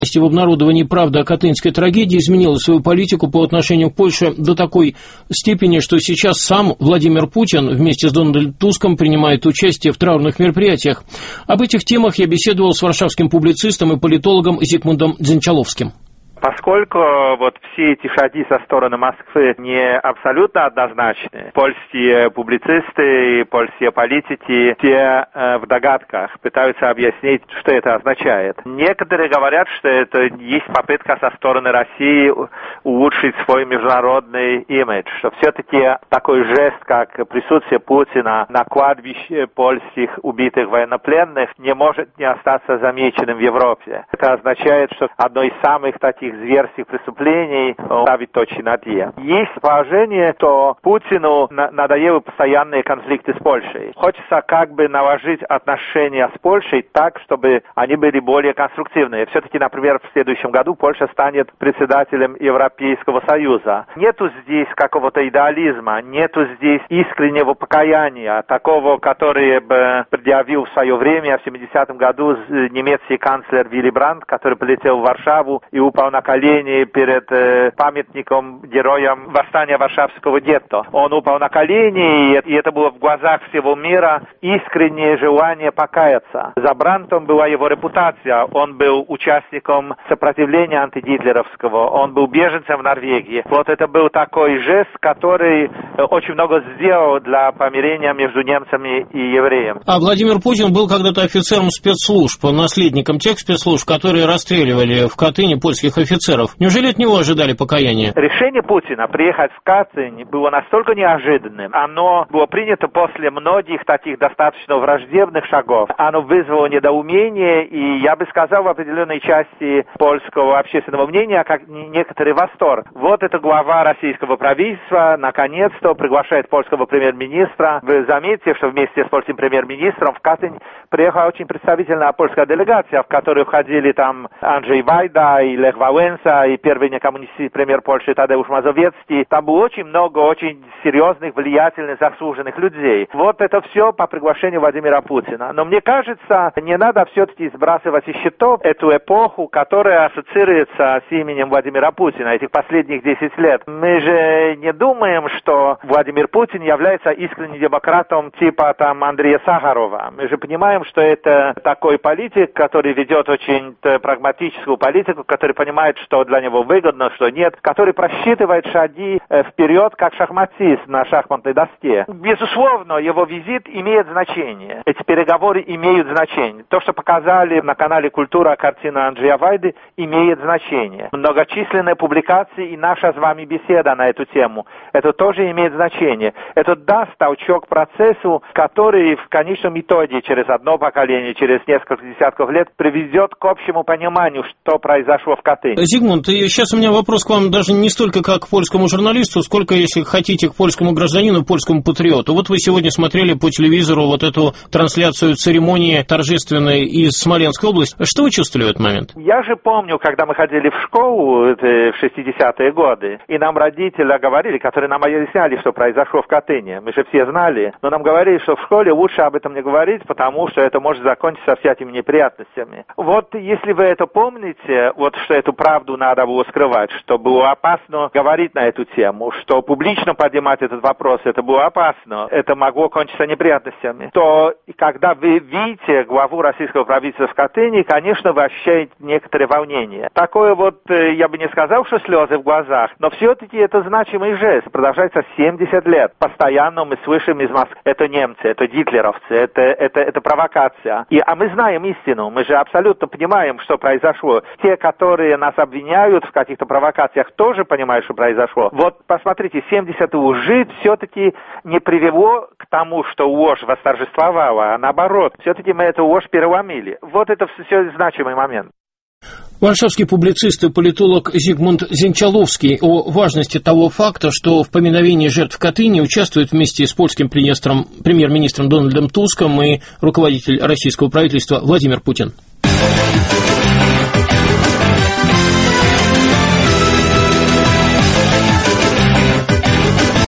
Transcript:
В обнародовании правды о катынской трагедии изменила свою политику по отношению к Польше до такой степени, что сейчас сам Владимир Путин вместе с Дональдом Туском принимает участие в траурных мероприятиях. Об этих темах я беседовал с варшавским публицистом и политологом Зигмундом Дзенчаловским. Поскольку вот все эти шаги со стороны Москвы не абсолютно однозначны, польские публицисты и польские политики все в догадках пытаются объяснить, что это означает. Некоторые говорят, что это есть попытка со стороны России улучшить свой международный имидж, что все-таки такой жест, как присутствие Путина на кладбище польских убитых военнопленных, не может не остаться замеченным в Европе. Это означает, что одно из самых таких зверских преступлений ставит точки над «и». Есть положение, что Путину надоели постоянные конфликты с Польшей. Хочется как бы наложить отношения с Польшей так, чтобы они были более конструктивные. Все-таки, например, в следующем году Польша станет председателем Европейского Союза. Нету здесь какого-то идеализма, нету здесь искреннего покаяния, такого, который бы предъявил в свое время, в 70-м году, немецкий канцлер Вилли Брандт, который полетел в Варшаву и упал на колени перед памятником героям восстания Варшавского гетто. Он упал на колени, и это было в глазах всего мира искреннее желание покаяться. За Брандтом была его репутация. Он был участником сопротивления антигитлеровского, он был беженцем в Норвегии. Вот это был такой жест, который очень много сделал для помирения между немцами и евреями. А Владимир Путин был когда-то офицером спецслужб, наследником тех спецслужб, которые расстреливали в Катыни польских офицеров. Неужели от него ожидали покаяния? Решение Путина приехать в Катынь было настолько неожиданным. Оно было принято после многих таких достаточно враждебных шагов. Оно вызвало недоумение и, я бы сказал, в определенной части польского общественного мнения, как некоторый восторг. Вот эта глава российского правительства наконец-то приглашает польского премьер-министра. Вы заметите, что вместе с польским премьер-министром в Катынь приехала очень представительная польская делегация, в которую входили там Анджей Вайда и Лех Валенса, и первый некоммунистический премьер Польши Тадeusz Mazowiecki. Там было очень много очень серьезных, влиятельных, заслуженных людей. Вот это все по приглашению Владимира Путина. Но мне кажется, не надо все-таки сбрасывать из счетов эту эпоху, которая ассоциируется с именем Владимира Путина, этих последних 10 лет. Мы же не думаем, что Владимир Путин является искренним демократом типа там Андрея Сахарова. Мы же понимаем, что это такой политик, который ведет очень прагматическую политику, который понимает, что для него выгодно, что нет, который просчитывает шаги вперед, как шахматист на шахматной доске. Безусловно, его визит имеет значение. Эти переговоры имеют значение. То, что показали на канале «Культура» картина Анджея Вайды, имеет значение. Многочисленные публикации и наша с вами беседа на эту тему, это тоже имеет значение. Это даст толчок процессу, который в конечном итоге через одно поколение, через несколько десятков лет приведет к общему пониманию, что произошло в Катыни. Зигмунд, и сейчас у меня вопрос к вам даже не столько как к польскому журналисту, сколько, если хотите, к польскому гражданину, польскому патриоту. Вот вы сегодня смотрели по телевизору вот эту трансляцию церемонии торжественной из Смоленской области. Что вы чувствовали в этот момент? Я же помню, когда мы ходили в школу в 60-е годы, и нам родители говорили, которые нам объясняли, что произошло в Катыни. Мы же все знали, но нам говорили, что в школе лучше об этом не говорить, потому что это может закончиться всякими неприятностями. Вот если вы это помните, вот что эту правду надо было скрывать, что было опасно говорить на эту тему, что публично поднимать этот вопрос, это было опасно, это могло кончиться неприятностями, то когда вы видите главу российского правительства в Катыни, конечно, вы ощущаете некоторое волнение. Такое вот, я бы не сказал, что слезы в глазах, но все-таки это значимый жест, продолжается 70 лет. Постоянно мы слышим из Москвы, это немцы, это гитлеровцы, это провокация. А мы знаем истину, мы же абсолютно понимаем, что произошло. Те, которые нас обвиняют в каких-то провокациях, тоже понимают, что произошло. Вот посмотрите, 70 лжи все-таки не привело к тому, что ложь восторжествовала, а наоборот, все-таки мы эту ложь переломили. Вот это все значимый момент. Варшавский публицист и политолог Зигмунд Дзенчаловский о важности того факта, что в поминовении жертв Катыни участвует вместе с польским премьер-министром Дональдом Туском и руководитель российского правительства Владимир Путин.